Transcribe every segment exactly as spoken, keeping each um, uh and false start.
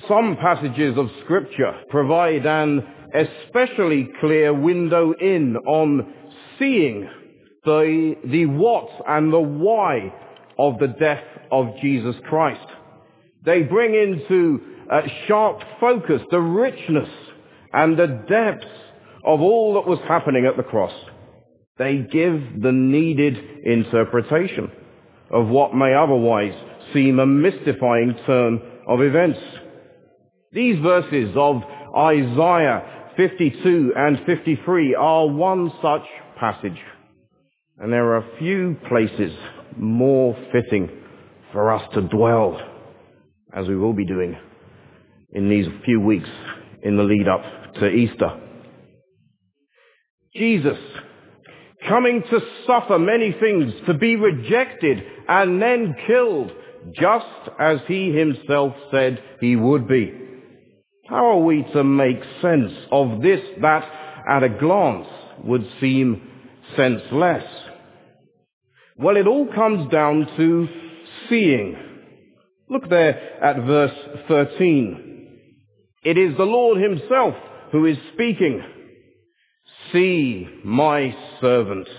Some passages of Scripture provide an especially clear window in on seeing the, the what and the why of the death of Jesus Christ. They bring into uh, sharp focus the richness and the depths of all that was happening at the cross. They give the needed interpretation of what may otherwise seem a mystifying turn of events. These verses of Isaiah fifty-two and fifty-three are one such passage, and there are few places more fitting for us to dwell, as we will be doing in these few weeks in the lead up to Easter. Jesus, coming to suffer many things, to be rejected and then killed, just as he himself said he would be. How are we to make sense of this that at a glance would seem senseless? Well, it all comes down to seeing. Look there at verse thirteen. It is the Lord himself who is speaking. See my servant.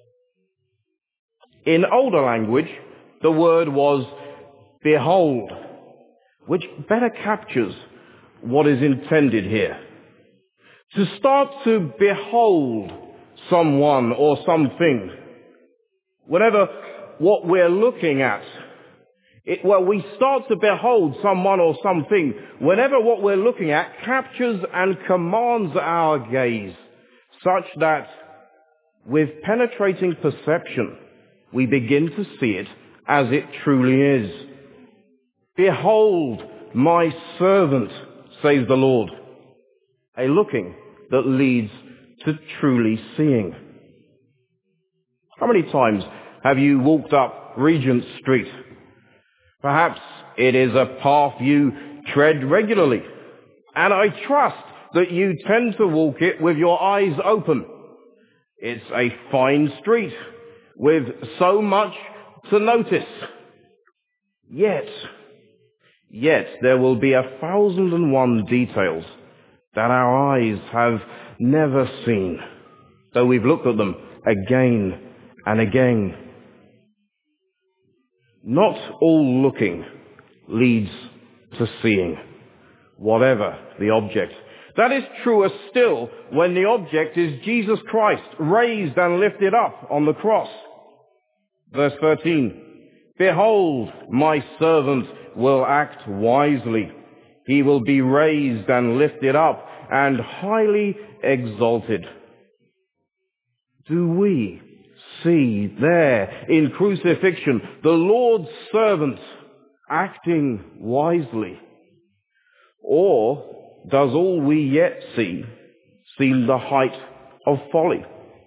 In older language, the word was behold, which better captures what is intended here. To start to behold someone or something, whatever what we're looking at, it, well, we start to behold someone or something whenever what we're looking at captures and commands our gaze, such that with penetrating perception, we begin to see it as it truly is. Behold my servant, says the Lord. A looking that leads to truly seeing. How many times have you walked up Regent Street? Perhaps it is a path you tread regularly, and I trust that you tend to walk it with your eyes open. It's a fine street with so much to notice. Yet, yet there will be a thousand and one details that our eyes have never seen, though we've looked at them again and again. Not all looking leads to seeing, whatever the object. That is truer still when the object is Jesus Christ, raised and lifted up on the cross. Verse thirteen, behold, my servant will act wisely. He will be raised and lifted up and highly exalted. Do we see there in crucifixion the Lord's servant acting wisely? Or does all we yet see seem the height of folly?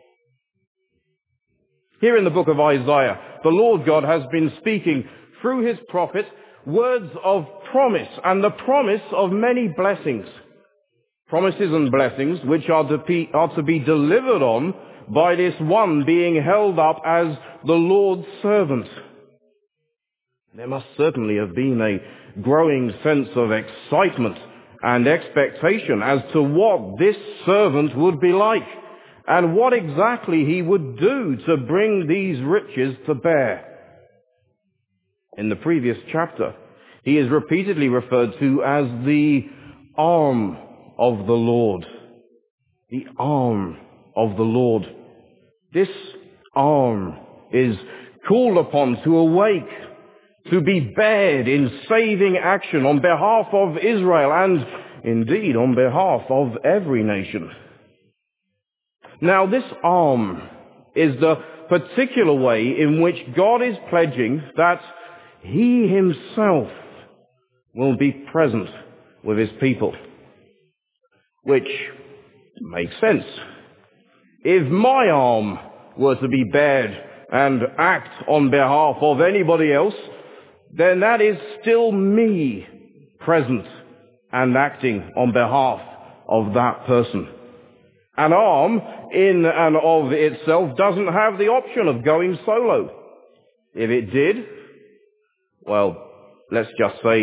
Here in the book of Isaiah, the Lord God has been speaking through his prophet words of promise and the promise of many blessings. Promises and blessings which are to be, are to be delivered on by this one being held up as the Lord's servant. There must certainly have been a growing sense of excitement and expectation as to what this servant would be like and what exactly he would do to bring these riches to bear. In the previous chapter, he is repeatedly referred to as the arm of the Lord. The arm of the Lord. This arm is called upon to awake, to be bared in saving action on behalf of Israel and indeed on behalf of every nation. Now this arm is the particular way in which God is pledging that he himself will be present with his people. Which makes sense. If my arm were to be bared and act on behalf of anybody else, then that is still me present and acting on behalf of that person. An arm in and of itself doesn't have the option of going solo. If it did, well, let's just say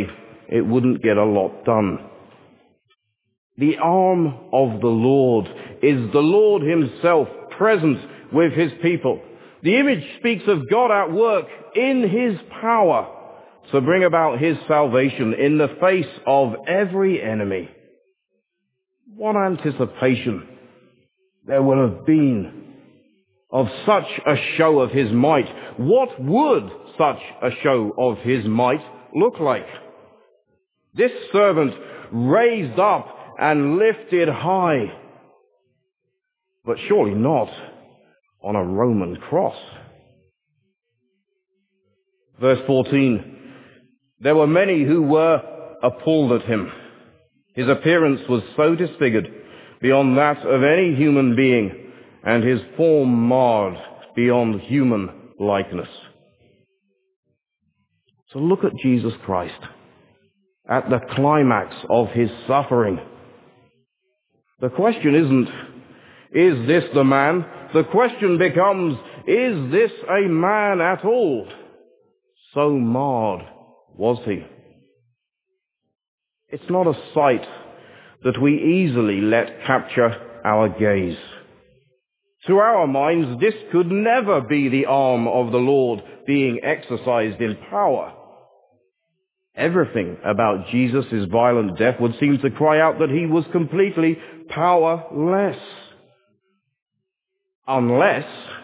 it wouldn't get a lot done. The arm of the Lord is the Lord himself present with his people. The image speaks of God at work in his power to bring about his salvation in the face of every enemy. What anticipation there will have been of such a show of his might. What would such a show of his might look like? This servant raised up and lifted high, but surely not on a Roman cross. Verse fourteen, there were many who were appalled at him. His appearance was so disfigured beyond that of any human being, and his form marred beyond human likeness. So look at Jesus Christ at the climax of his suffering. The question isn't, is this the man? The question becomes, is this a man at all? So marred was he. It's not a sight that we easily let capture our gaze. To our minds, this could never be the arm of the Lord being exercised in power. Everything about Jesus' violent death would seem to cry out that he was completely powerless. Unless,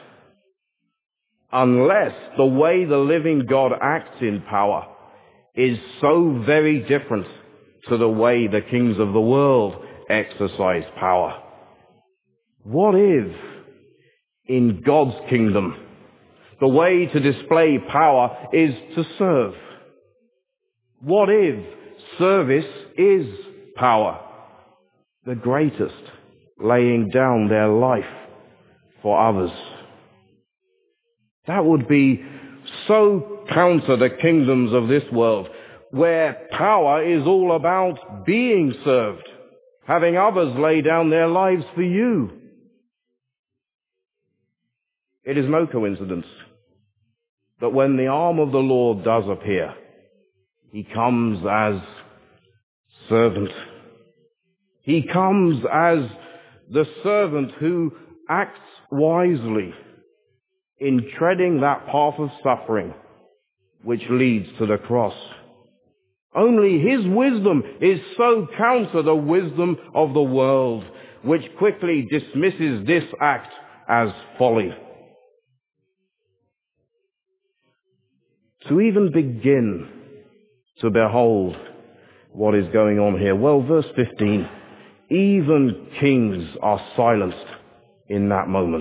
unless the way the living God acts in power is so very different to the way the kings of the world exercise power. What if, in God's kingdom, the way to display power is to serve? What if service is power? The greatest, laying down their life for others. That would be so counter the kingdoms of this world, where power is all about being served, having others lay down their lives for you. It is no coincidence that when the arm of the Lord does appear, he comes as servant. He comes as the servant who acts wisely in treading that path of suffering which leads to the cross. Only his wisdom is so counter the wisdom of the world, which quickly dismisses this act as folly. To even begin to behold what is going on here, well, verse fifteen, even kings are silenced in that moment.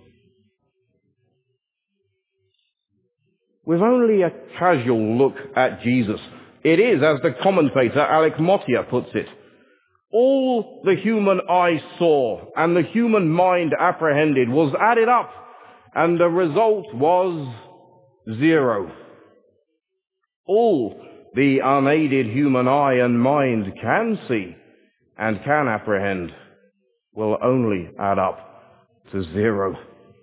With only a casual look at Jesus, it is, as the commentator Alec Motyer puts it, all the human eye saw and the human mind apprehended was added up, and the result was zero. All the unaided human eye and mind can see and can apprehend will only add up to zero.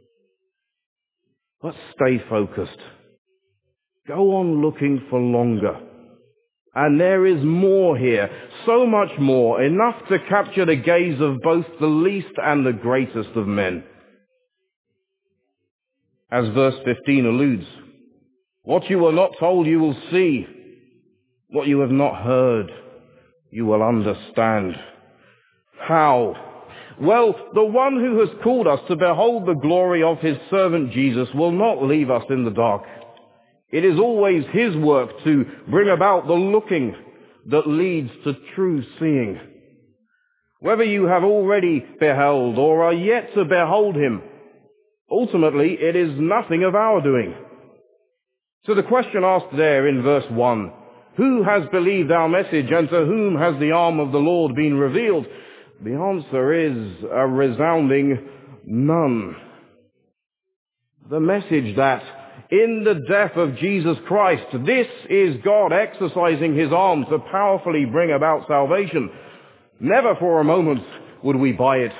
But stay focused. Go on looking for longer. And there is more here, so much more, enough to capture the gaze of both the least and the greatest of men. As verse fifteen alludes, what you were not told you will see. What you have not heard you will understand. How? Well, the one who has called us to behold the glory of his servant Jesus will not leave us in the dark. It is always his work to bring about the looking that leads to true seeing. Whether you have already beheld or are yet to behold him, ultimately it is nothing of our doing. So the question asked there in verse one, who has believed our message and to whom has the arm of the Lord been revealed? The answer is a resounding none. The message that in the death of Jesus Christ, this is God exercising his arm to powerfully bring about salvation. Never for a moment would we buy it,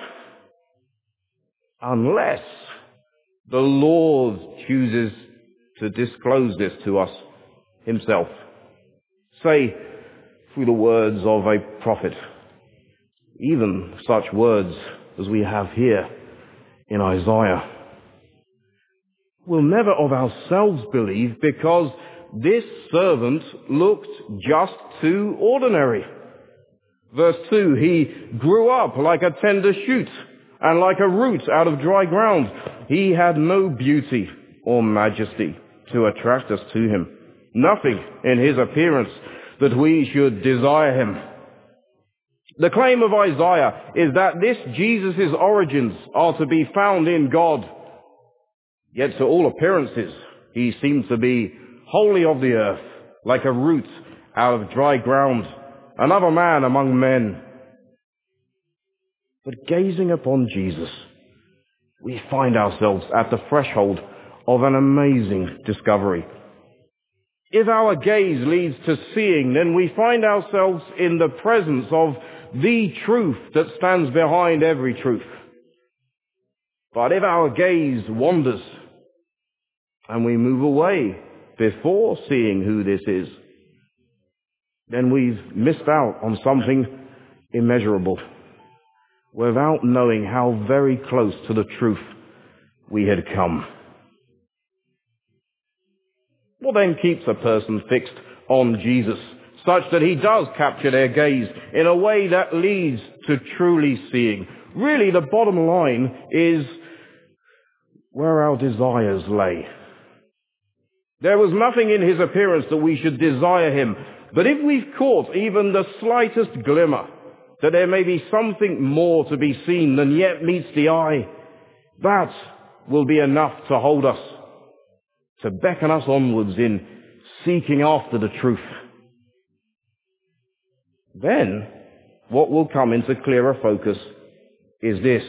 unless the Lord chooses to disclose this to us himself. Say, through the words of a prophet, even such words as we have here in Isaiah. We'll never of ourselves believe because this servant looked just too ordinary. Verse two, he grew up like a tender shoot and like a root out of dry ground. He had no beauty or majesty to attract us to him. Nothing in his appearance that we should desire him. The claim of Isaiah is that this Jesus' origins are to be found in God. Yet to all appearances, he seemed to be wholly of the earth, like a root out of dry ground, another man among men. But gazing upon Jesus, we find ourselves at the threshold of an amazing discovery. If our gaze leads to seeing, then we find ourselves in the presence of the truth that stands behind every truth. But if our gaze wanders and we move away before seeing who this is, then we've missed out on something immeasurable without knowing how very close to the truth we had come. What then keeps a person fixed on Jesus, such that he does capture their gaze in a way that leads to truly seeing? Really, the bottom line is where our desires lay. There was nothing in his appearance that we should desire him. But if we've caught even the slightest glimmer that there may be something more to be seen than yet meets the eye, that will be enough to hold us, to beckon us onwards in seeking after the truth. Then, what will come into clearer focus is this.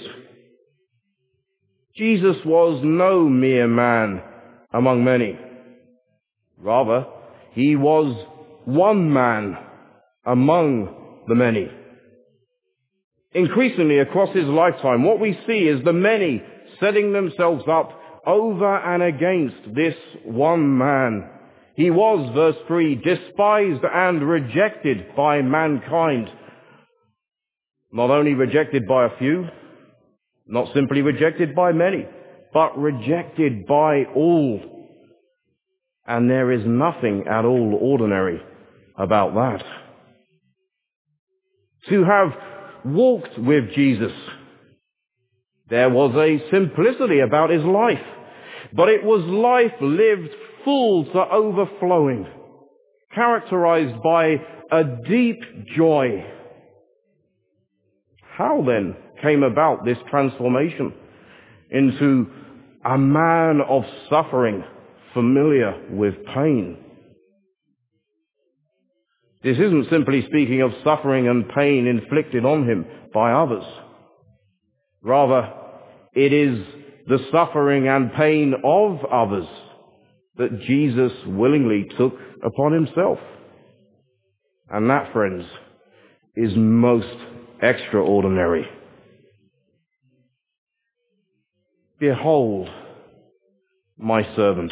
Jesus was no mere man among many. Rather, he was one man among the many. Increasingly across his lifetime, what we see is the many setting themselves up over and against this one man. He was, verse three, despised and rejected by mankind. Not only rejected by a few, not simply rejected by many, but rejected by all. And there is nothing at all ordinary about that. To have walked with Jesus, there was a simplicity about his life, but it was life lived full to overflowing, characterized by a deep joy. How then came about this transformation into a man of suffering, familiar with pain? This isn't simply speaking of suffering and pain inflicted on him by others. Rather, it is the suffering and pain of others that Jesus willingly took upon himself. And that, friends, is most extraordinary. Behold my servant.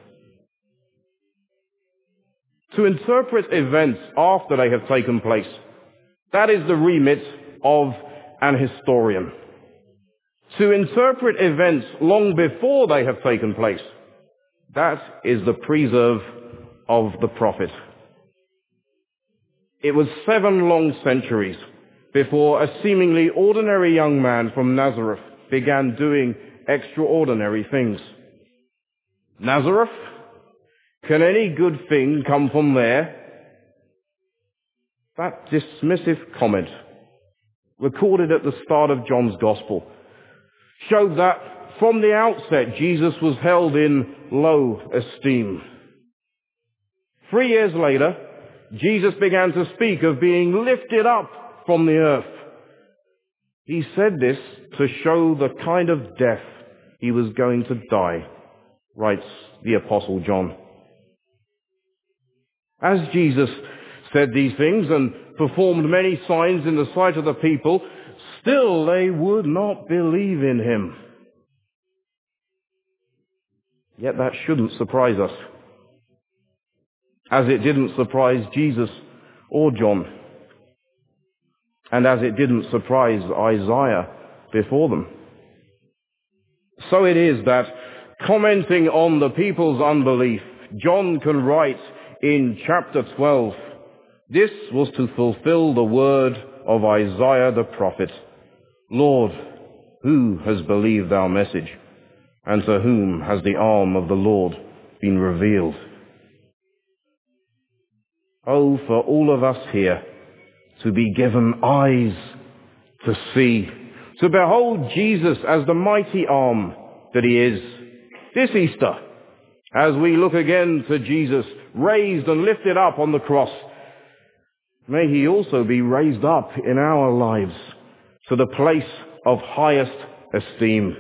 To interpret events after they have taken place, that is the remit of an historian. To interpret events long before they have taken place, that is the preserve of the prophet. It was seven long centuries before a seemingly ordinary young man from Nazareth began doing extraordinary things. Nazareth? Can any good thing come from there? That dismissive comment, recorded at the start of John's Gospel, showed that from the outset Jesus was held in low esteem. Three years later, Jesus began to speak of being lifted up from the earth. He said this to show the kind of death he was going to die, writes the Apostle John. As Jesus said these things and performed many signs in the sight of the people, still they would not believe in him. Yet that shouldn't surprise us, as it didn't surprise Jesus or John. And as it didn't surprise Isaiah before them. So it is that, commenting on the people's unbelief, John can write in chapter twelve, "This was to fulfill the word of Isaiah the prophet. Lord, who has believed our message? And to whom has the arm of the Lord been revealed?" Oh, for all of us here to be given eyes to see, to behold Jesus as the mighty arm that he is. This Easter, as we look again to Jesus raised and lifted up on the cross, may he also be raised up in our lives to the place of highest esteem.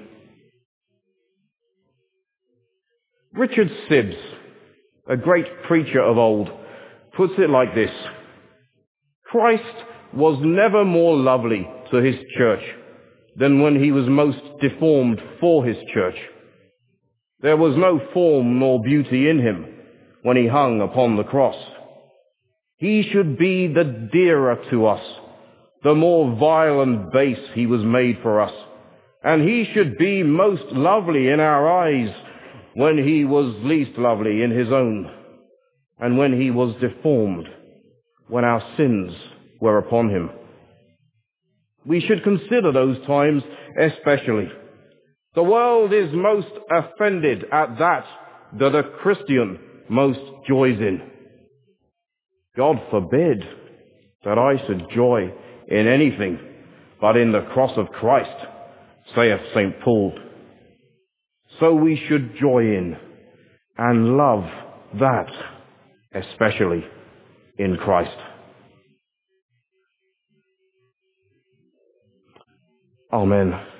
Richard Sibbes, a great preacher of old, puts it like this: Christ was never more lovely to his church than when he was most deformed for his church. There was no form nor beauty in him when he hung upon the cross. He should be the dearer to us, the more vile and base he was made for us. And he should be most lovely in our eyes when he was least lovely in his own, and when he was deformed, when our sins were upon him. We should consider those times especially. The world is most offended at that that a Christian most joys in. God forbid that I should joy in anything but in the cross of Christ, saith Saint Paul. So we should joy in and love that, especially in Christ. Amen.